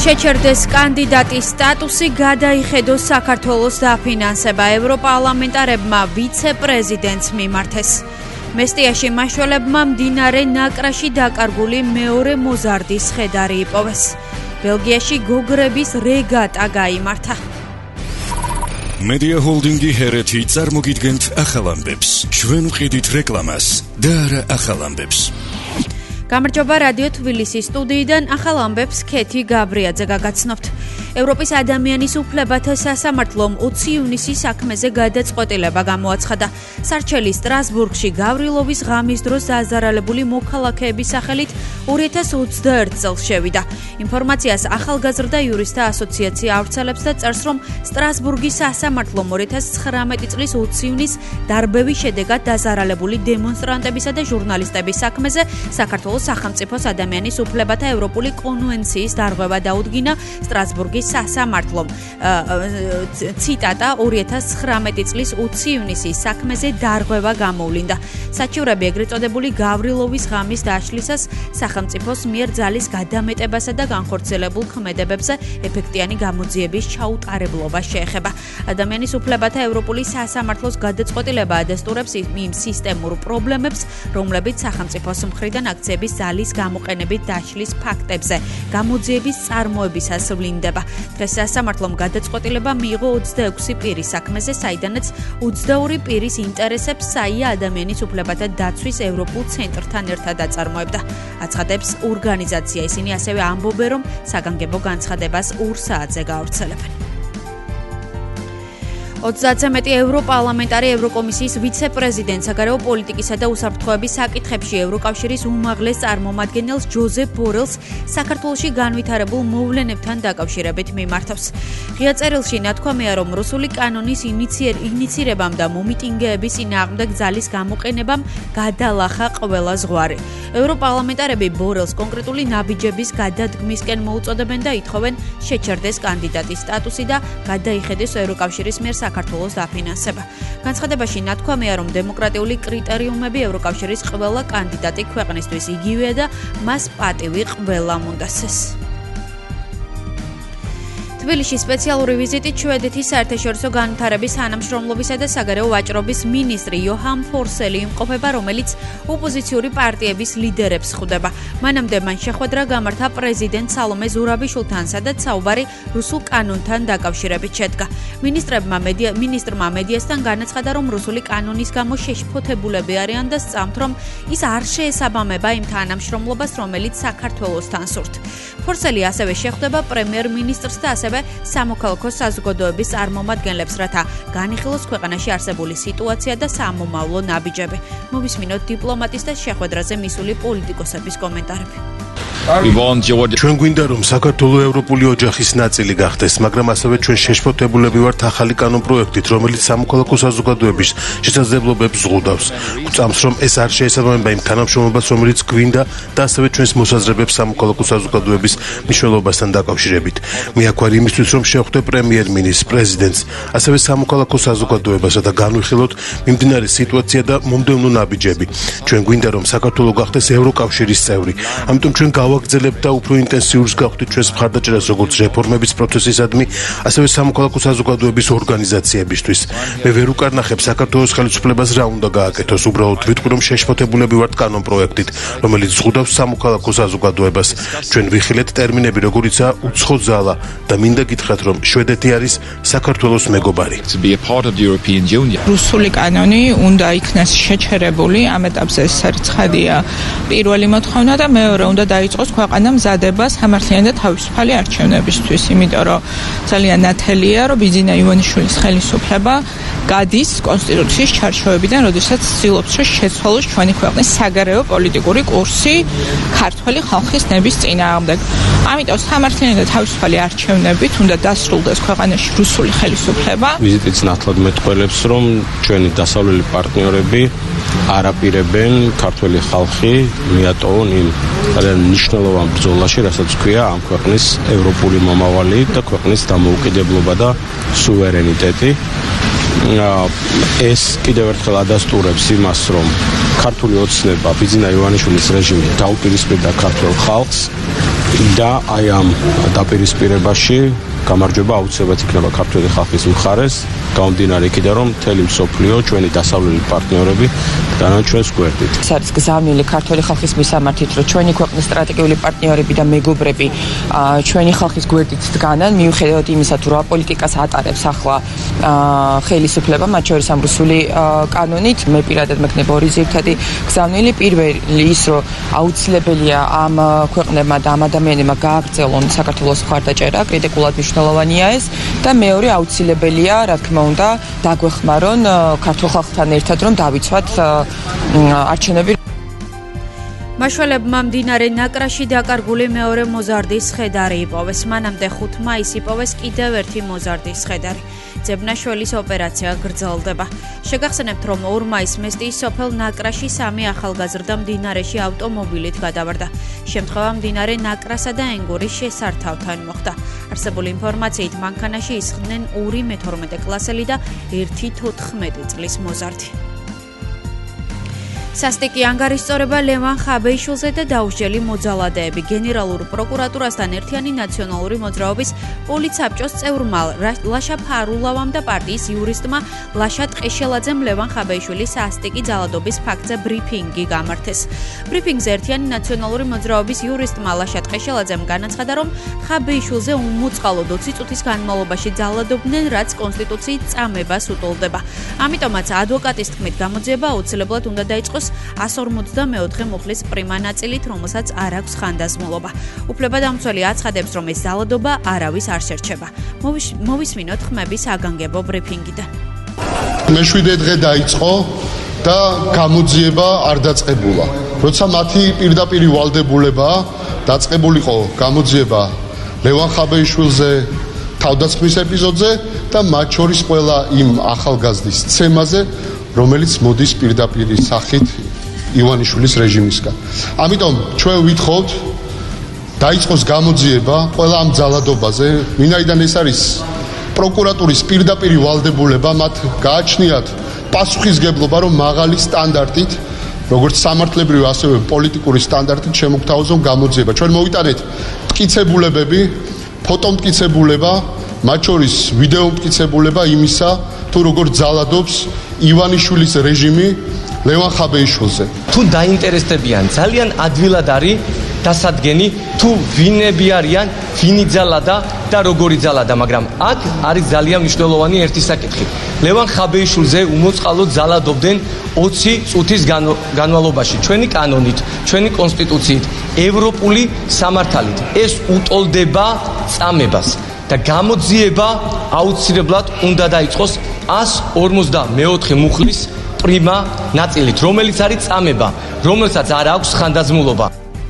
შეჩერდეს კანდიდატის სტატუსი, გადაიხედოს საქართველოს დაფინანსება. ევროპარლამენტარებმა ვიცე-პრეზიდენტს მიმართეს. მესტიაში მაშველებმა მდინარე ნაკრაში დაკარგული მეორე მოზარდის ხედარი იპოვეს. ბელგიაში გოგრების რეგატა გაიმართა. Media Holdingi Hereti წარმოგიდგენთ ახალ ამბებს. ჩვენ ვყიდით რეკლამას და არა ახალ ამბებს. გამარჯობა, რადიო თბილისის სტუდიიდან ახალ ამბებს ქეთი გაბრიაძე გაგაცნობთ. ევროპის ადამიანის უფლებათა სასამართლომ 20 ივნისის საქმეზე გადაწყვეტილება გამოაცხადა. სარჩელი სტრასბურგში გავრილოვის ღამის დროს დაზარალებული მოქალაქეების სახელით 2021 წელს შევიდა. ინფორმაციას ახალგაზრდა იურისტთა ასოციაცია ავრცელებს და წერს, რომ სტრასბურგის სასამართლომ 2019 წლის 20 ივნისს დარბევის შედეგად დაზარალებული დემონსტრანტებისა და ჟურნალისტების საქმეზე საქართველოს სახელმწიფოს ადამიანის უფლებათა ევროპული კონვენციის დარღვევა დაუდგინა. სტრასბურგის სასამართლომ ციტატა 2019 წლის 20 ივნისის საქმეზე დარღვევა გამოვლინდა. საჩივრები ეგრეთ წოდებული გავრილოვის ღამის დაშლისას სახელმწიფოს მიერ ძალის გადამეტებასა და განხორციელებულ ქმედებებზე ეფექტიანი გამოძიების ჩაუტარებლობა შეეხება. ადამიანის უფლებათა ევროპული სასამართლოს გადაწყვეტილება ადესტურებს იმ სისტემურ პრობლემებს, რომლებიც სახელმწიფოს მხრიდან აქციების ძალის გამოყენებით დაშლის ფაქტებზე გამოძიების წარმოებისას ვლინდება. დღეს სასამართლომ გადაწყვეტილება მიიღო 26 პირის საქმეზე, საიდანაც 22 პირის ინტერესებს საია ადამიანის უფლებათა დაცვის ევროპულ ცენტრთან ერთად აწარმოებდა. აცხადებს ორგანიზაცია. ისინი ასევე ამბობენ, რომ საგანგებო განცხადებას 2 საათზე გაავრცელებენ. 30-ზე მეტი ევროპარლამენტარი ევროკომისიის ვიცე-პრეზიდენტ საგარეო პოლიტიკისა და უსაფრთხოების საკითხებში ევროკავშირის უმაღლეს წარმომადგენელს ჯოზეფ ბორელს საქართველოში განვითარებულ მოვლენებთან დაკავშირებით მიმართავს. ღია წერილში ნათქვამია, რომ რუსული კანონის ინიცირებამ და მომიტინგეების წინააღმდეგ ძალის გამოყენებამ გადალახა ყველა ზღვარი. ევროპარლამენტარები ბორელს კონკრეტული ნაბიჯების გადადგმისკენ მოუწოდებენ და ითხოვენ შეჩერდეს კანდიდატის სტატუსი და გადაიხედოს ევროკავშირის მიერ საქართველოს დაფინანსება. განცხადებაში ნათქვამია, რომ დემოკრატიული კრიტერიუმები ევროკავშირის ყველა კანდიდატი ქვეყნისთვის იგივეა და მას პატივი ყველამ უნდა სცეს. თბილისში სპეციალური ვიზიტით შვედეთის საერთაშორისო განვითარების თანამშრომლობისა და საგარეო ვაჭრობის მინისტრი იოჰან ფორსელი იმყოფება, რომელიც ოპოზიციური პარტიების ლიდერებს ხვდება. მანამდე მან შეხვედრა გამართა პრეზიდენტ სალომე ზურაბიშვილთან, სადაც საუბარი რუსულ კანონთან დაკავშირებით შედგა. მინისტრმა მედიასთან განაცხადა, რომ რუსული კანონის გამო შეშფოთებულები არიან და სწამთ, რომ ის არ შეესაბამება იმ თანამშრომლობას, რომელიც საქართველოსთან სურთ. ფორსელი ასევე შეხვდება პრემიერ-მინისტრს და ასევე სამოქალაქო საზოგადოების წარმომადგენლებს, რათა განიხილოს ქვეყანაში არსებული სიტუაცია და სამომავლო ნაბიჯები. მოვისმინოთ დიპლომატის და შეხვედრაზე მისული პოლიტიკოსების კომენტარები. ჩვენ გვინდა, რომ საქართველო ევროპული ოჯახის ნაწილი გახდეს, მაგრამ ასევე ჩვენ შეშფოთებულები ვართ ახალი კანონპროექტით, რომელიც სამოქალაქო საზოგადოების შესაძლებლობებს ზღუდავს. გვწამს, რომ ეს არ შეესაბამება იმ თანამშრომლობას, რომელიც გვინდა და ასევე ჩვენს მოსაზრებებს სამოქალაქო საზოგადოების მნიშვნელობასთან დაკავშირებით. მე აქ ვარ იმისთვის, რომ შევხვდე პრემიერ-მინისტრს, პრეზიდენტს, ასევე სამოქალაქო საზოგადოებასა და განვიხილოთ მიმდინარე სიტუაცია და მომდევნო ნაბიჯები. ჩვენ გვინდა, რომ საქართველო გახდეს ევროკავშირის წევრი. ამიტომ ჩვენ გავაგრძელებთ და უფრო ინტენსიურს გავხდით ჩვენს მხარდაჭერას როგორც რეფორმების პროცესისადმი, ასევე სამოქალაქო საზოგადოების ორგანიზაციებისთვის. მე ვერ უკარნახებ საქართველოს ხელისუფლებას რა უნდა გააკეთოს, უბრალოდ ვიტყვი, რომ შეშფოთებულები ვართ კანონპროექტით, რომელიც ზღუდავს სამოქალაქო საზოგადოებას. ჩვენ ვიხილეთ ტერმინები, როგორიცაა უცხო ძალა და მინდა გითხრათ, რომ შვედეთი არის საქართველოს მეგობარი. რუსული კანონი უნდა იქნას შეჩერებული, ამ ეტაპზე ეს არის ცხადია პირველი მოთხოვნა და მეორე უნდა დაიწყოს ქვეყანა მზადება სამართლიანი და თავისუფალი არჩევნებისთვის, იმიტომ რომ ძალიან ნათელია, რომ ბიძინა ივანიშვილის ხელისუფლება გადის კონსტიტუციის ჩარჩოებიდან, როდესაც ცდილობს, რომ შეცვალოს ჩვენი ქვეყნის საგარეო პოლიტიკური კურსი ქართველი ხალხის ნების წინააღმდეგ. ამიტომ სამართლიანი და თავისუფალი არჩევნებით უნდა დასრულდეს ქვეყანაში რუსული ხელისუფლება. ვიზიტიც ნათლად მეტყველებს, რომ ჩვენი დასავლელი პარტნიორები არაპირებენ ქართველი ხალხი მიატოვონ იმ ძალიან მნიშვნელოვან ბრძოლაში, რასაც ქვია ამ ქვეყნის ევროპული მომავალი და ქვეყნის დამოუკიდებლობა და სუვერენიტეტი. ეს კიდევ ერთხელ ადასტურებს იმას, რომ ქართული ოცნება ბიძინა ივანიშვილის რეჟიმი დაუპირისპირდა ქართულ ხალხს და აი ამ დაპირისპირებაში გამარჯვება აუცილებლად იქნება ქართული ხალხის მხარეს, გამომდინარე იქიდან, რომ მთელი მსოფლიო, ჩვენი დასავლელი პარტნიორები დანან ჩვენს გვერდით. ეს არის გზავნილი ქართული ხალხის მისამართით, რომ ჩვენი ქვეყნის სტრატეგიული პარტნიორები და მეგობრები ჩვენი ხალხის გვერდით დგანან, მიუხედავად იმისა, თუ რა პოლიტიკას ატარებს ახლა ხელისუფლება, მათ შორის ამ რუსული კანონით, მე პირადად მექნება ორი ძირითადი გზავნილი. პირველი ის, რომ აუცილებელია ამ ქვეყნებმა და ამ ადამიანებმა გააგრძელონ საქართველოს მხარდაჭერა, კრიტიკულად მნიშვნელოვანია ეს და მეორე აუცილებელია, რა თქმა უნდა, დაგვეხმარონ ქართულ ხალხთან ერთად, რომ დავიცვათ არჩევნები. მაშველებმა მდინარე ნაკრაში დაკარგული მეორე მოზარდის ხედარი იპოვეს. მანამდე 5 მაისს იპოვეს კიდევ ერთი მოზარდის ხედარი. ძებნაშველის ოპერაცია გრძელდება. შეგახსენებთ, რომ 2 მაისს მესტიის სოფელ ნაკრაში 3 ახალგაზრდა მდინარეში ავტომობილით გადავარდა. შემთხვევა მდინარე ნაკრასა და ენგურის შესართავთან მოხდა. არსებული ინფორმაციით, მანქანაში ისხდნენ 2 მე-12 კლასელი და 1 14 წლის მოზარდი. სასტიკი ანგარიშწორება ლევან ხაბეიშვილზე და დაუსჯელი მოძალადეები. გენერალურ პროკურატურასთან ერთიანი ნაციონალური მოძრაობის პოლიცსაბჭოს წევრმა ლაშა ფარულავამ და პარტიის იურისტმა ლაშა ტყეშელაძემ ლევან ხაბეიშვილის სასტიკი ძალადობის ფაქტზე ბრიფინგი გამართეს. ბრიფინგზე ერთიანი ნაციონალური მოძრაობის იურისტმა ლაშა ტყეშელაძემ განაცხადა, რომ ხაბეიშვილზე უმოწყალოდ 20 წუთის განმავლობაში ძალადობდნენ, რაც კონსტიტუციით წამებას უტოლდება. ამიტომაც ადვოკატის თქმით, გამოძიება აუცილებლად უნდა დაიწყოს 154 მუხლის პრიმა ნაწილით, რომელსაც არ აქვს ხანდაზმულობა. უფლებადამცველი აცხადებს, რომ ეს ძალადობა არავის არ შერჩება. მოვისმინოთ ხმები საგანგებო ბრიფინგიდან. მე-7 დღე დაიწყო და გამოძიება არ დაწყებულა. როცა მათი პირდაპირი ვალდებულება დაწყებულიყო გამოძიება ლევან ხაბეიშვილზე თავდასხმის ეპიზოდზე და მათ შორის ყველა იმ ახალგაზრდის ცემაზე, რომელიც მოდის პირდაპირი სახით ივანიშვილის რეჟიმისგან. ამიტომ ჩვენ ვითხოვთ დაიწყოს გამოძიება ყველა ამ ძალადობაზე, ვინაიდან ეს არის პროკურატურის პირდაპირი ვალდებულება, მათ გააჩნიათ პასუხისგებლობა, რომ მაღალი სტანდარტით, როგორც სამართლებრივი, ასევე პოლიტიკური სტანდარტით შემოგთავაზონ გამოძიება. ჩვენ მოვიტანეთ მტკიცებულებები, ფოტომტკიცებულება, მათ შორის ვიდეო მტკიცებულება იმისა, თუ როგორ ძალადობს ივანიშვილის რეჟიმი ლევან ხაბეიშვილზე. თუ დაინტერესდებიან, ძალიან ადვილად არის დასადგენი, თუ ვინები არიან, ვინი ძალადა და როგორი ძალადა, მაგრამ აქ არის ძალიან მნიშვნელოვანი ერთი საკითხი. ლევან ხაბეიშვილზე უმოწყალოდ ძალადობდნენ 20 წუთის განმავლობაში, ჩვენი კანონით, ჩვენი კონსტიტუციით, ევროპული სამართალით. ეს უტოლდება წამებას და გამოძიება აუცილებლად უნდა დაიწყოს 154 მუხლის პრიმა ნაწილით, რომელიც არის წამება, რომელსაც არ აქვს ხანდაზმულობა.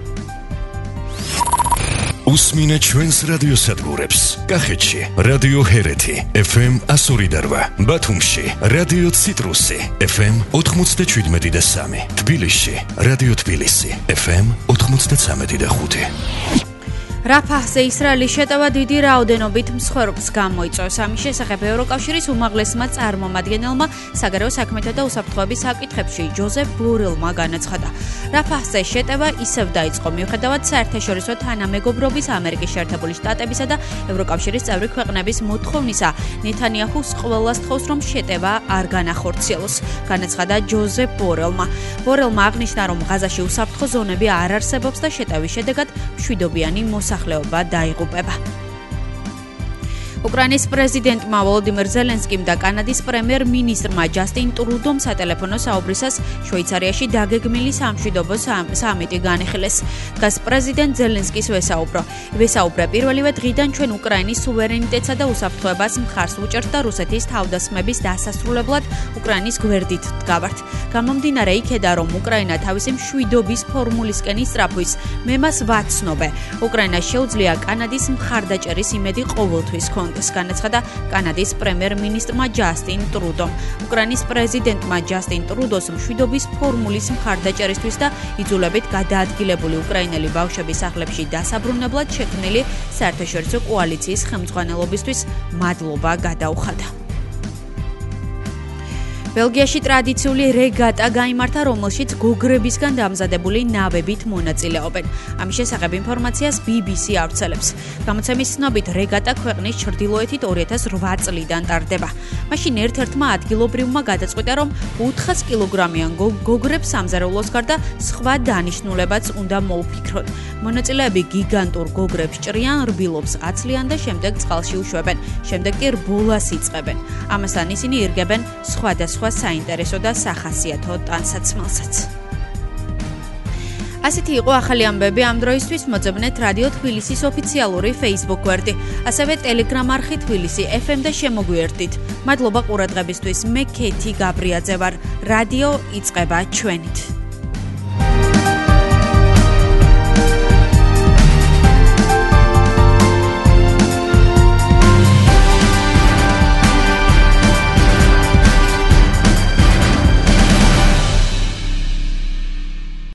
უსმინე ჩვენს რადიოსადგურებს. კახეთში რადიო ჰერეთი FM 102, ბათუმში რადიო ციტრუსი FM 97.3, თბილისში რადიო თბილისი FM 93.5. რაფაჰზე ისრაელის შეტევა დიდი რაოდენობით მსხვერპლს გამოიწვევს. ამის შესახებ ევროკავშირის უმაღლესმა წარმომადგენელმა საგარეო საქმეთა და უსაფრთხოების საკითხებში ჯოზეფ ბორელმა განაცხადა. რაფაჰზე შეტევა ისევ დაიწყო მიუხედავად საერთაშორისო თანამეგობრობის, ამერიკის შეერთებული შტატებისა და ევროკავშირის წევრი ქვეყნების მოთხოვნისა. ნეთანიაჰუს ყველას თხოვს, რომ შეტევა არ განახორციელოს, განაცხადა ჯოზეფ ბორელმა. ბორელმა აღნიშნა, რომ ღაზაში უსაფრთხო ზონები არ არსებობს და შეტევის შედეგად მშვიდობიანი მოსახლეობა დაიღუპება. უკრაინის პრეზიდენტმა ვოლოდიმირ ზელენსკიმ და კანადის პრემიერ-მინისტრმა ჯასტინ ტრუდომ სატელეფონო საუბრისას შვეიცარიაში დაგეგმილი სამშვიდობო სამიტი განიხილეს. დგას პრეზიდენტ ზელენსკის ვესაუბრა პირველივე დღიდან ჩვენ უკრაინის სუვერენიტეტსა და უსაფრთხოებას მხარს ვუჭერთ და რუსეთის თავდასხმების დასასრულებლად უკრაინის გვერდით დგავართ. გამომდინარე იქედან, რომ უკრაინა თავისი მშვიდობის ფორმულისკენ ისწრაფვის, მე მას ვაცნობე. უკრაინას შეუძლია კანადის მხარდაჭერის იმედი ყოველთვის განაცხადა კანადის პრემიერ-მინისტრმა ჯასტინ ტრუდომ. უკრაინის პრეზიდენტმა ჯასტინ ტრუდოს მშვიდობის ფორმულის მხარდაჭერისთვის და იძულებით გადაადგილებული უკრაინელი ბავშვების სახლებში დასაბრუნებლად შექმნილი საერთაშორისო კოალიციის ხელმძღვანელობისთვის მადლობა გადაუხადა. ბელგიაში ტრადიციული რეგატა გაიმართა, რომელშიც გოგრებისგან დამზადებული ნავებით მონაწილეობენ. ამის შესახებ ინფორმაციას BBC ავრცელებს. გამოცემის ცნობით, რეგატა ქვეყნის ჩრდილოეთით 2008 წლიდან ტარდება. მაშინ ერთ-ერთმა ადგილობრივმა გადაწყვიტა, რომ 400 კილოგრამიან გოგრებს სამზარეულოს გარდა სხვა დანიშნულებაც უნდა მოუფიქრონ. მონაწილეები გიგანტურ გოგრებს ჭრიან, რბილობს აცლიან და შემდეგ წყალში უშვებენ. შემდეგ კი რბოლას იწყებენ. ამასთან ისინი ირგებენ სხვადასხვა საინტერესო და სახასიათო ტანსაცმელსაც. ასეთი იყო ახალი ამბები ამ დროისთვის. მოძებნეთ რადიო თბილისის ოფიციალური Facebook გვერდი, ასევე Telegram არხი თბილისი FM და შემოგვიერთდით. მადლობა ყურადღებისთვის. მე ქეთი გაბრიაძე ვარ. რადიო იწყება ჩვენით.